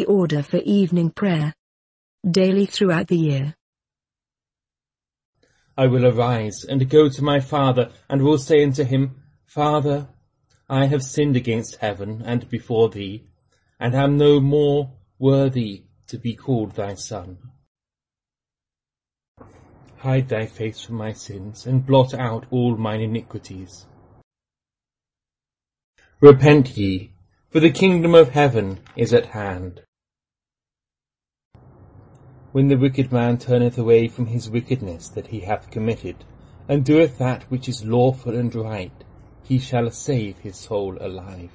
order for evening prayer. Daily throughout the year. I will arise and go to my father, and will say unto him, Father, I have sinned against heaven and before thee, and am no more worthy to be called thy son. Hide thy face from my sins, and blot out all mine iniquities. Repent ye, for the kingdom of heaven is at hand. When the wicked man turneth away from his wickedness that he hath committed, and doeth that which is lawful and right, he shall save his soul alive.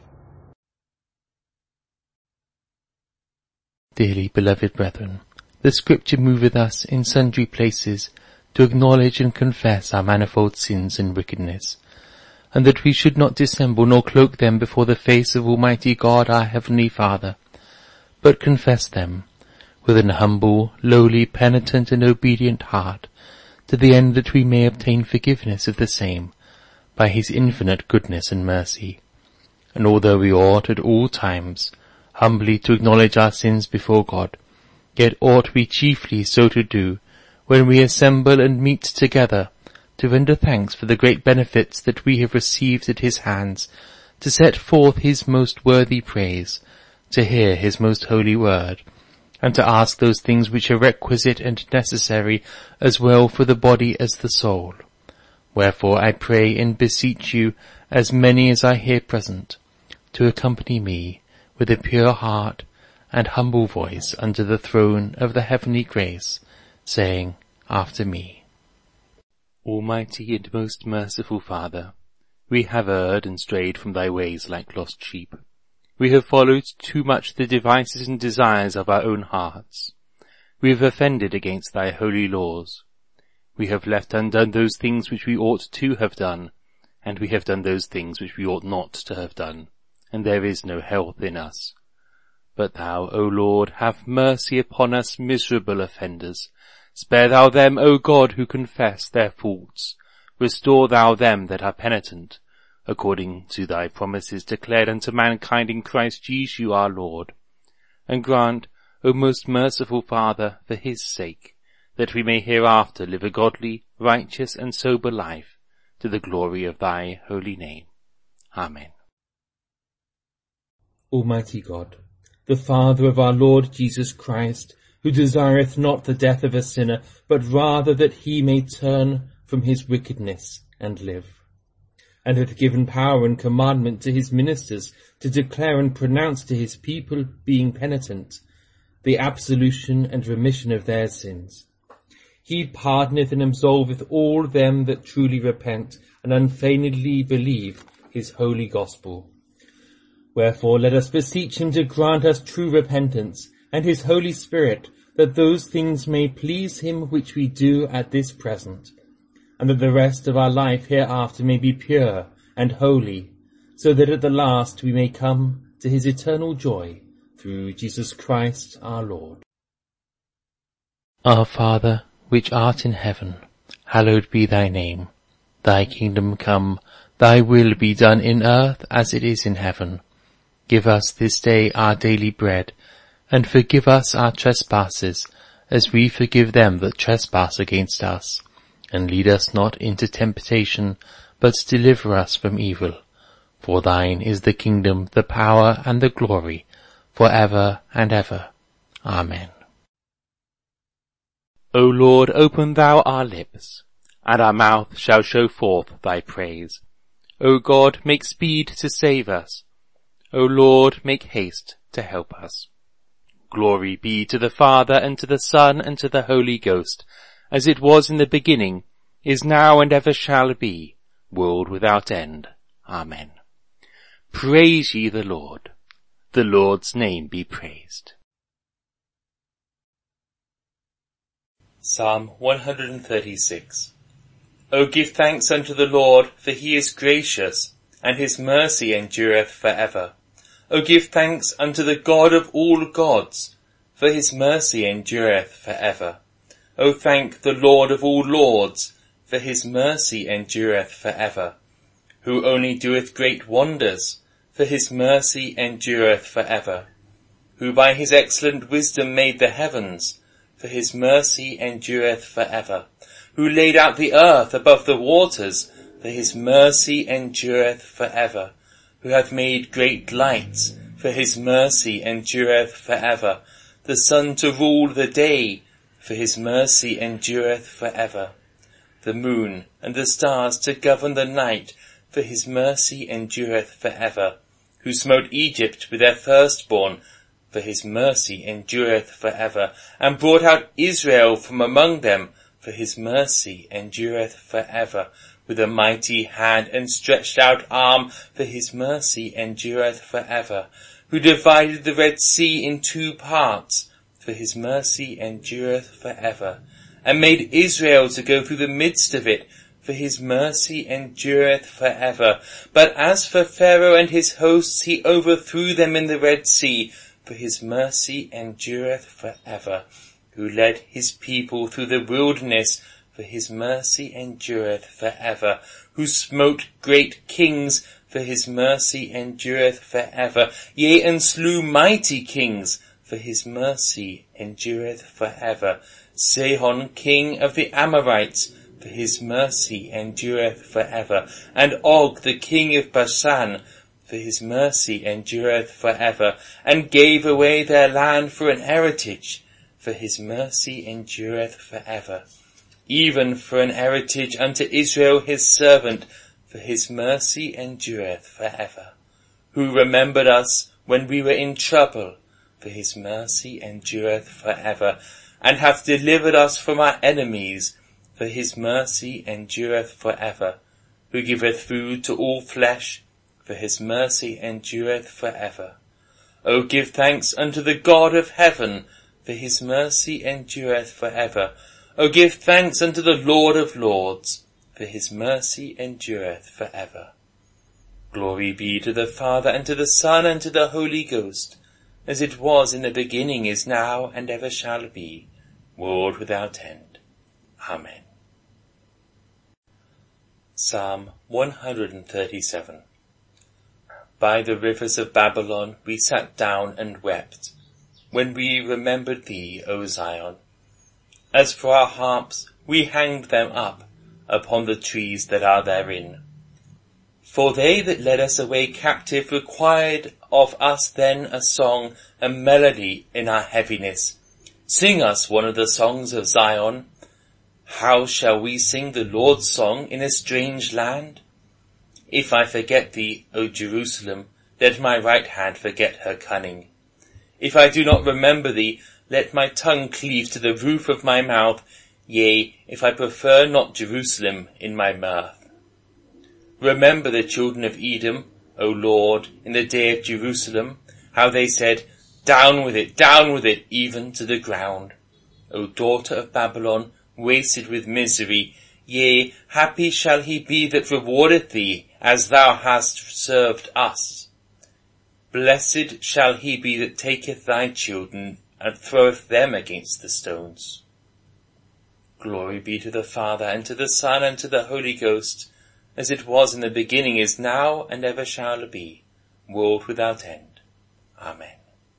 Dearly beloved brethren, the Scripture moveth us in sundry places to acknowledge and confess our manifold sins and wickedness, and that we should not dissemble nor cloak them before the face of Almighty God our Heavenly Father, but confess them with an humble, lowly, penitent and obedient heart, to the end that we may obtain forgiveness of the same by his infinite goodness and mercy. And although we ought at all times humbly to acknowledge our sins before God, yet ought we chiefly so to do when we assemble and meet together, to render thanks for the great benefits that we have received at his hands, to set forth his most worthy praise, to hear his most holy word, and to ask those things which are requisite and necessary as well for the body as the soul. Wherefore I pray and beseech you, as many as are here present, to accompany me with a pure heart and humble voice unto the throne of the heavenly grace, saying after me, Almighty and most merciful Father, we have erred and strayed from thy ways like lost sheep. We have followed too much the devices and desires of our own hearts. We have offended against thy holy laws. We have left undone those things which we ought to have done, and we have done those things which we ought not to have done, and there is no health in us. But thou, O Lord, have mercy upon us miserable offenders. Spare thou them, O God, who confess their faults. Restore thou them that are penitent, according to thy promises declared unto mankind in Christ Jesus our Lord. And grant, O most merciful Father, for his sake, that we may hereafter live a godly, righteous, and sober life, to the glory of thy holy name. Amen. Almighty God, the Father of our Lord Jesus Christ, who desireth not the death of a sinner, but rather that he may turn from his wickedness and live, and hath given power and commandment to his ministers to declare and pronounce to his people, being penitent, the absolution and remission of their sins. He pardoneth and absolveth all them that truly repent and unfeignedly believe his holy gospel. Wherefore let us beseech him to grant us true repentance, and his Holy Spirit, that those things may please him which we do at this present, and that the rest of our life hereafter may be pure and holy, so that at the last we may come to his eternal joy, through Jesus Christ our Lord. Our Father, which art in heaven, hallowed be thy name. Thy kingdom come, thy will be done in earth as it is in heaven. Give us this day our daily bread, and forgive us our trespasses, as we forgive them that trespass against us. And lead us not into temptation, but deliver us from evil. For thine is the kingdom, the power, and the glory, for ever and ever. Amen. O Lord, open thou our lips, and our mouth shall show forth thy praise. O God, make speed to save us. O Lord, make haste to help us. Glory be to the Father, and to the Son, and to the Holy Ghost, as it was in the beginning, is now, and ever shall be, world without end. Amen. Praise ye the Lord. The Lord's name be praised. Psalm 136. O give thanks unto the Lord, for he is gracious, and his mercy endureth for ever. O give thanks unto the God of all gods, for his mercy endureth for ever. O thank the Lord of all lords, for his mercy endureth for ever. Who only doeth great wonders, for his mercy endureth for ever. who by his excellent wisdom made the heavens, for his mercy endureth for ever. Who laid out the earth above the waters, for his mercy endureth for ever. Who hath made great lights, for his mercy endureth for ever. The sun to rule the day, for his mercy endureth for ever. The moon and the stars to govern the night, for his mercy endureth for ever. Who smote Egypt with their firstborn, for his mercy endureth for ever. And brought out Israel from among them, for his mercy endureth for ever. With a mighty hand and stretched out arm, for his mercy endureth for ever. Who divided the Red Sea in 2 parts, for his mercy endureth for ever. And made Israel to go through the midst of it, for his mercy endureth for ever. But as for Pharaoh and his hosts, he overthrew them in the Red Sea, for his mercy endureth for ever. Who led his people through the wilderness, for his mercy endureth for ever. Who smote great kings, for his mercy endureth for ever. Yea, and slew mighty kings, for his mercy endureth for ever. Sihon, king of the Amorites, for his mercy endureth for ever. And Og, the king of Bashan, for his mercy endureth for ever. And gave away their land for an heritage, for his mercy endureth for ever. Even for an heritage unto Israel his servant, for his mercy endureth for ever. Who remembered us when we were in trouble, for his mercy endureth for ever. And hath delivered us from our enemies, for his mercy endureth for ever. Who giveth food to all flesh, for his mercy endureth for ever. O give thanks unto the God of heaven, for his mercy endureth for ever. O give thanks unto the Lord of lords, for his mercy endureth for ever. Glory be to the Father, and to the Son, and to the Holy Ghost, as it was in the beginning, is now, and ever shall be, world without end. Amen. Psalm 137. By the rivers of Babylon we sat down and wept, when we remembered thee, O Zion. As for our harps, we hanged them up upon the trees that are therein. For they that led us away captive required of us then a song, a melody in our heaviness. Sing us one of the songs of Zion. How shall we sing the Lord's song in a strange land? If I forget thee, O Jerusalem, let my right hand forget her cunning. If I do not remember thee, let my tongue cleave to the roof of my mouth, yea, if I prefer not Jerusalem in my mirth. Remember the children of Edom, O Lord, in the day of Jerusalem, how they said, down with it, even to the ground. O daughter of Babylon, wasted with misery, yea, happy shall he be that rewardeth thee, as thou hast served us. Blessed shall he be that taketh thy children, and throweth them against the stones. Glory be to the Father, and to the Son, and to the Holy Ghost, as it was in the beginning, is now, and ever shall be, world without end. Amen.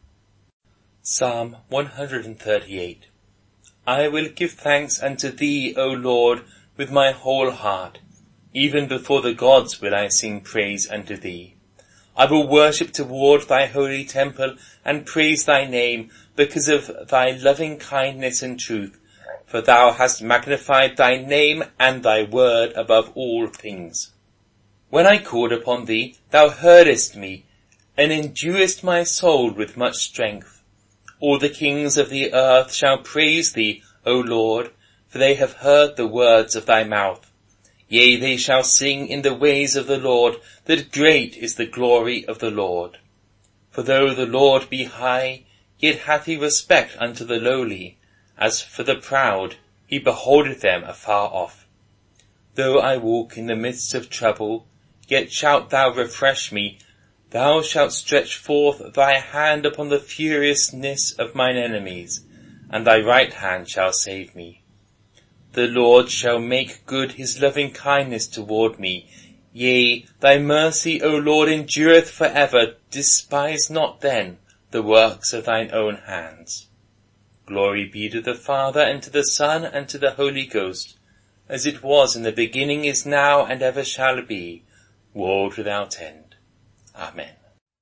Psalm 138. I will give thanks unto thee, O Lord, with my whole heart. Even before the gods will I sing praise unto thee. I will worship toward thy holy temple, and praise thy name, because of thy loving kindness and truth. For thou hast magnified thy name and thy word above all things. When I called upon thee, thou heardest me, and enduest my soul with much strength. All the kings of the earth shall praise thee, O Lord, for they have heard the words of thy mouth. Yea, they shall sing in the ways of the Lord, that great is the glory of the Lord. For though the Lord be high, yet hath he respect unto the lowly. As for the proud, he beholdeth them afar off. Though I walk in the midst of trouble, yet shalt thou refresh me. Thou shalt stretch forth thy hand upon the furiousness of mine enemies, and thy right hand shall save me. The Lord shall make good his loving kindness toward me. Yea, thy mercy, O Lord, endureth for ever. Despise not then the works of thine own hands. Glory be to the Father, and to the Son, and to the Holy Ghost, as it was in the beginning, is now, and ever shall be, world without end. Amen.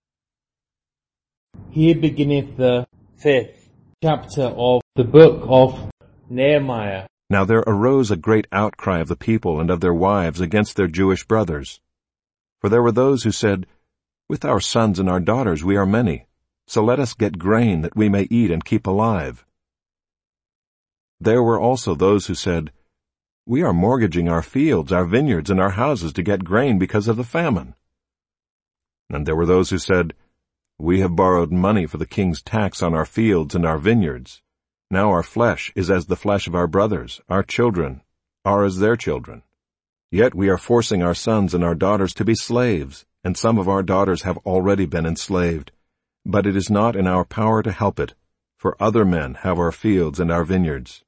Here beginneth the 5th chapter of the book of Nehemiah. Now there arose a great outcry of the people and of their wives against their Jewish brothers. For there were those who said, With our sons and our daughters we are many, so let us get grain that we may eat and keep alive. There were also those who said, We are mortgaging our fields, our vineyards, and our houses to get grain because of the famine. And there were those who said, We have borrowed money for the king's tax on our fields and our vineyards. Now our flesh is as the flesh of our brothers, our children are as their children. Yet we are forcing our sons and our daughters to be slaves, and some of our daughters have already been enslaved. But it is not in our power to help it, for other men have our fields and our vineyards.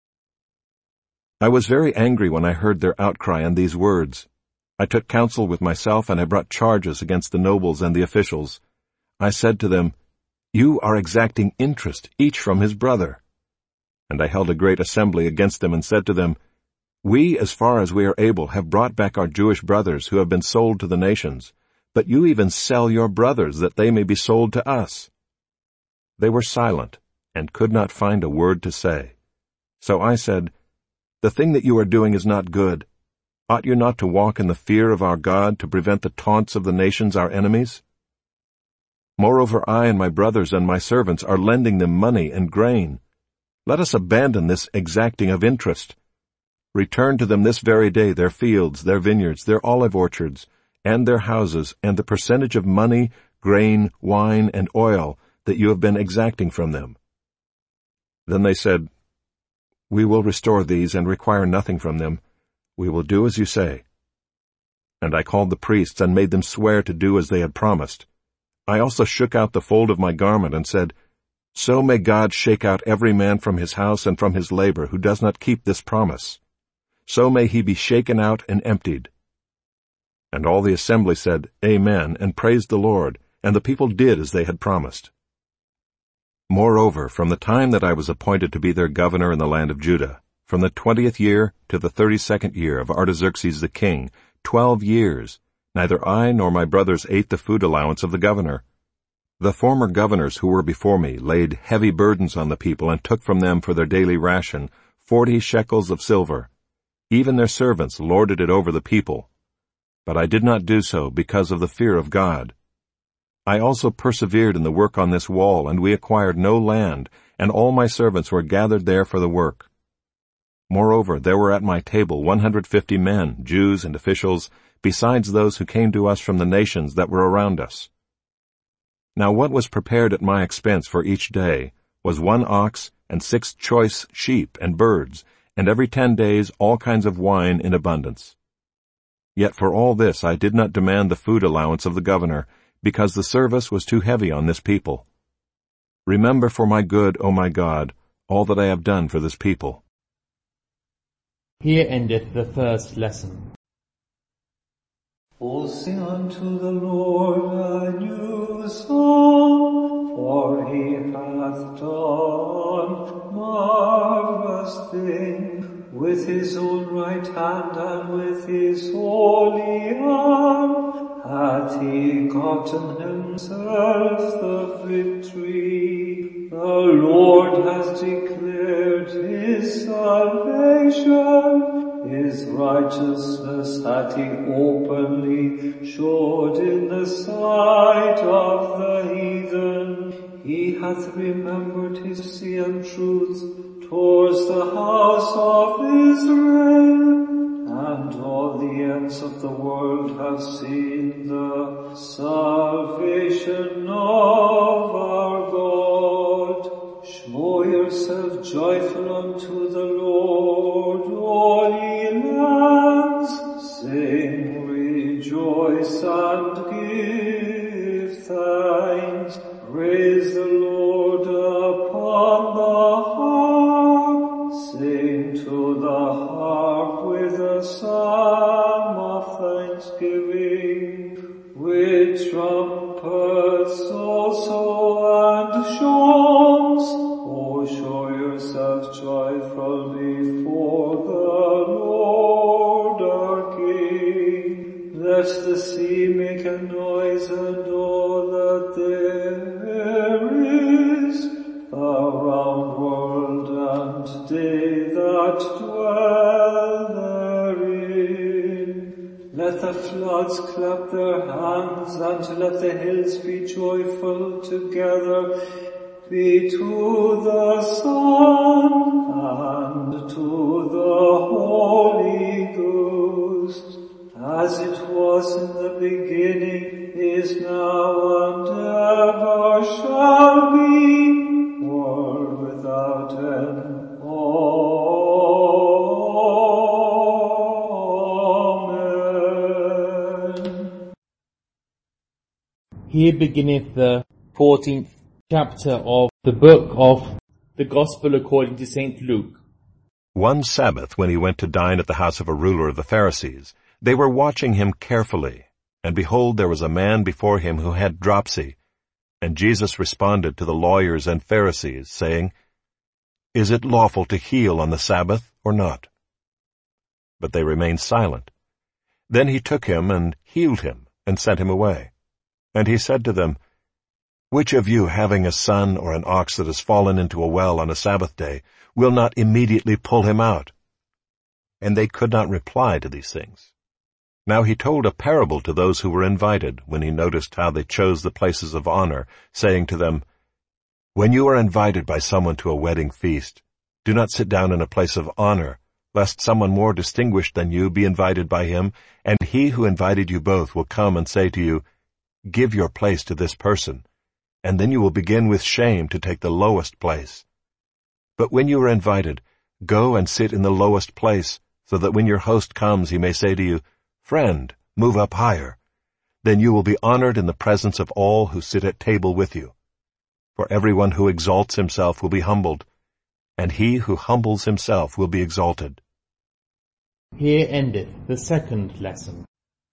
I was very angry when I heard their outcry and these words. I took counsel with myself, and I brought charges against the nobles and the officials. I said to them, You are exacting interest, each from his brother. And I held a great assembly against them and said to them, We, as far as we are able, have brought back our Jewish brothers who have been sold to the nations, but you even sell your brothers that they may be sold to us. They were silent and could not find a word to say. So I said, The thing that you are doing is not good. Ought you not to walk in the fear of our God to prevent the taunts of the nations, our enemies? Moreover, I and my brothers and my servants are lending them money and grain. Let us abandon this exacting of interest. Return to them this very day their fields, their vineyards, their olive orchards, and their houses, and the percentage of money, grain, wine, and oil that you have been exacting from them. Then they said, We will restore these and require nothing from them. We will do as you say. And I called the priests and made them swear to do as they had promised. I also shook out the fold of my garment and said, So may God shake out every man from his house and from his labor who does not keep this promise. So may he be shaken out and emptied. And all the assembly said, Amen, and praised the Lord, and the people did as they had promised. Moreover, from the time that I was appointed to be their governor in the land of Judah, from the 20th year to the 32nd year of Artaxerxes the king, 12 years, neither I nor my brothers ate the food allowance of the governor. The former governors who were before me laid heavy burdens on the people and took from them for their daily ration 40 shekels of silver. Even their servants lorded it over the people. But I did not do so because of the fear of God. I also persevered in the work on this wall, and we acquired no land, and all my servants were gathered there for the work. Moreover, there were at my table 150 men, Jews and officials, besides those who came to us from the nations that were around us. Now what was prepared at my expense for each day was 1 ox and 6 choice sheep and birds, and every 10 days all kinds of wine in abundance. Yet for all this I did not demand the food allowance of the governor, because the service was too heavy on this people. Remember for my good, O my God, all that I have done for this people. Here endeth the first lesson. O sing unto the Lord a new song, for he hath done marvelous things. With his own right hand and with his holy arm hath he gotten himself the victory. The Lord has declared his salvation. His righteousness hath he openly showed in the sight of the heathen. He hath remembered his mercy and truth towards the house of Israel, and all the ends of the world have seen the salvation of our God. Show yourself joyful unto the Lord, all ye lands. Sing, rejoice, and give thanks. Praise the Lord upon the harp. Sing to the harp with a psalm of thanksgiving, with trumpets also dwell therein. Let the floods clap their hands, and let the hills be joyful together. Be to the Son and to the Holy Ghost, as it was in the beginning, is now, and ever shall be, world without end. Amen. Here beginneth the 14th chapter of the book of the Gospel according to St. Luke. One Sabbath, when he went to dine at the house of a ruler of the Pharisees, they were watching him carefully, and behold, there was a man before him who had dropsy. And Jesus responded to the lawyers and Pharisees, saying, Is it lawful to heal on the Sabbath or not? But they remained silent. Then he took him and healed him, and sent him away. And he said to them, Which of you, having a son or an ox that has fallen into a well on a Sabbath day, will not immediately pull him out? And they could not reply to these things. Now he told a parable to those who were invited, when he noticed how they chose the places of honor, saying to them, When you are invited by someone to a wedding feast, do not sit down in a place of honor, lest someone more distinguished than you be invited by him, and he who invited you both will come and say to you, Give your place to this person, and then you will begin with shame to take the lowest place. But when you are invited, go and sit in the lowest place, so that when your host comes he may say to you, Friend, move up higher. Then you will be honored in the presence of all who sit at table with you. For everyone who exalts himself will be humbled, and he who humbles himself will be exalted. Here endeth the second lesson.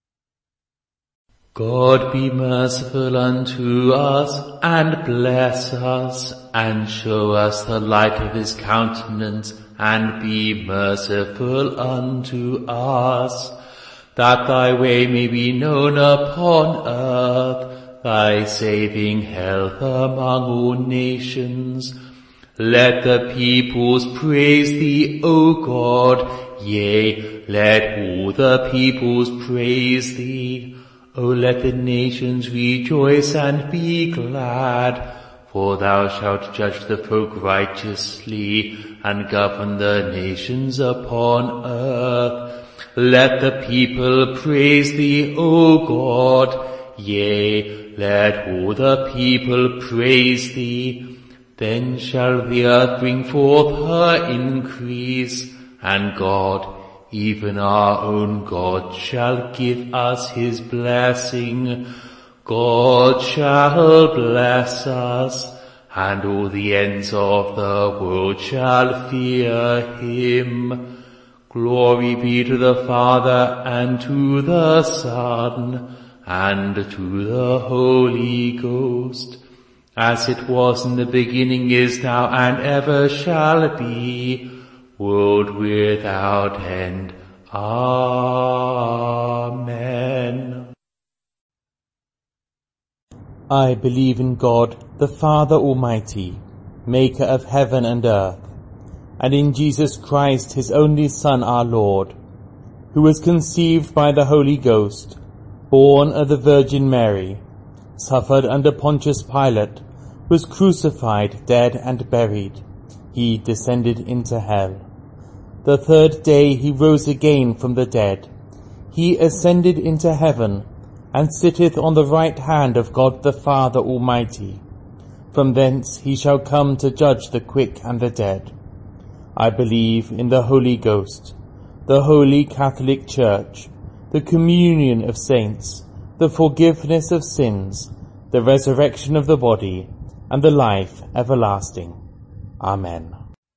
God be merciful unto us, and bless us, and show us the light of his countenance, and be merciful unto us, that thy way may be known upon earth, thy saving health among all nations. Let the peoples praise thee, O God, yea, let all the peoples praise thee. O let the nations rejoice and be glad, for thou shalt judge the folk righteously, and govern the nations upon earth. Let the people praise thee, O God, yea, let all the people praise thee. Then shall the earth bring forth her increase, and God, even our own God, shall give us his blessing. God shall bless us, and all the ends of the world shall fear him. Glory be to the Father, and to the Son, and to the Holy Ghost, as it was in the beginning, is now, and ever shall be, world without end. Amen. I believe in God, the Father Almighty, maker of heaven and earth, and in Jesus Christ, his only Son, our Lord, who was conceived by the Holy Ghost, born of the Virgin Mary, suffered under Pontius Pilate, was crucified, dead, and buried. He descended into hell. The third day he rose again from the dead. He ascended into heaven, and sitteth on the right hand of God the Father Almighty. From thence he shall come to judge the quick and the dead. I believe in the Holy Ghost, the Holy Catholic Church, the communion of saints, the forgiveness of sins, the resurrection of the body, and the life everlasting. Amen.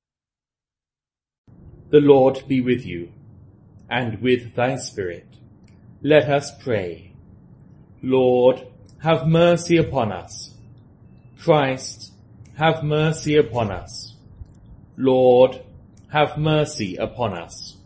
The Lord be with you, and with thy spirit. Let us pray. Lord, have mercy upon us. Christ, have mercy upon us. Lord, have mercy upon us.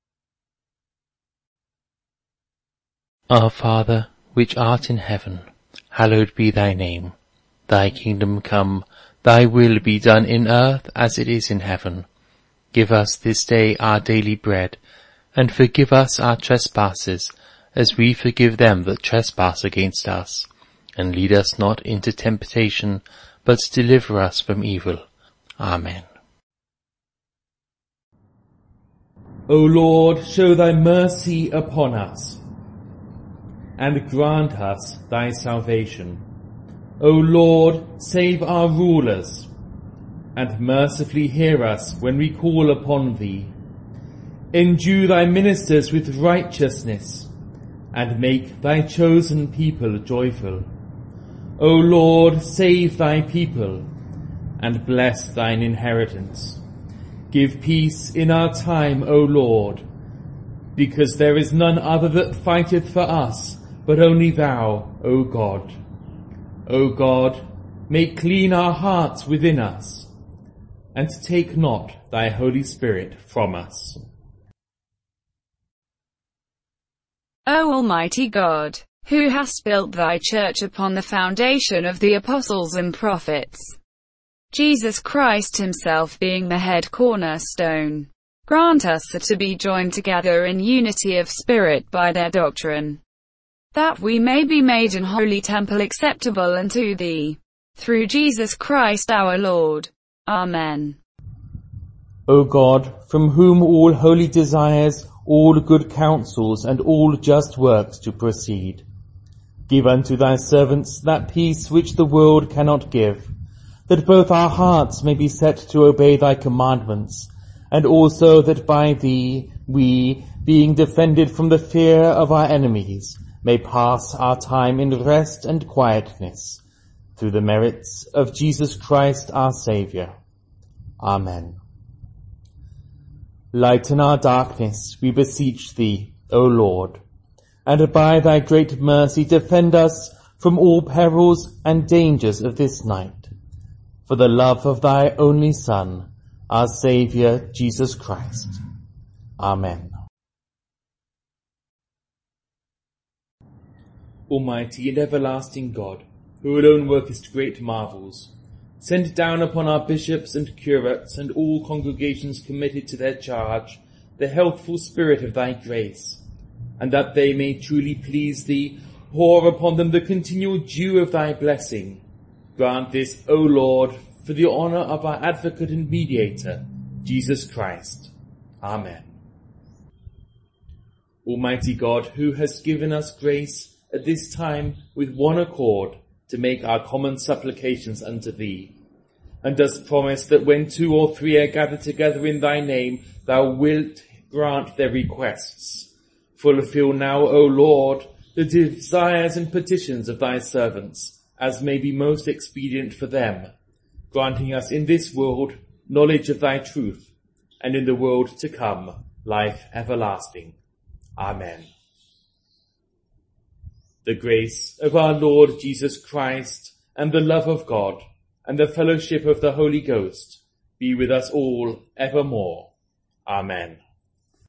Our Father, which art in heaven, hallowed be thy name. Thy kingdom come, thy will be done in earth as it is in heaven. Give us this day our daily bread, and forgive us our trespasses, as we forgive them that trespass against us. And lead us not into temptation, but deliver us from evil. Amen. O Lord, show thy mercy upon us, and grant us thy salvation. O Lord, save our rulers, and mercifully hear us when we call upon thee. Endue thy ministers with righteousness, and make thy chosen people joyful. O Lord, save thy people, and bless thine inheritance. Give peace in our time, O Lord, because there is none other that fighteth for us, but only thou, O God. O God, make clean our hearts within us, and take not thy Holy Spirit from us. O Almighty God, who hast built thy church upon the foundation of the apostles and prophets, Jesus Christ himself being the head cornerstone, grant us to be joined together in unity of spirit by their doctrine, that we may be made an holy temple acceptable unto thee, through Jesus Christ our Lord. Amen. O God, from whom all holy desires, all good counsels, and all just works to proceed, give unto thy servants that peace which the world cannot give, that both our hearts may be set to obey thy commandments, and also that by thee we, being defended from the fear of our enemies, may pass our time in rest and quietness, through the merits of Jesus Christ our Saviour. Amen. Lighten our darkness, we beseech thee, O Lord, and by thy great mercy defend us from all perils and dangers of this night, for the love of thy only Son, our Saviour, Jesus Christ. Amen. Almighty and everlasting God, who alone workest great marvels, send down upon our bishops and curates and all congregations committed to their charge the healthful spirit of thy grace, and that they may truly please thee, pour upon them the continual dew of thy blessing. Grant this, O Lord, for the honour of our advocate and mediator, Jesus Christ. Amen. Almighty God, who hast given us grace at this time with one accord to make our common supplications unto thee, and dost promise that when 2 or 3 are gathered together in thy name, thou wilt grant their requests. Fulfill now, O Lord, the desires and petitions of thy servants, as may be most expedient for them, granting us in this world knowledge of thy truth, and in the world to come life everlasting. Amen. The grace of our Lord Jesus Christ, and the love of God, and the fellowship of the Holy Ghost be with us all evermore. Amen.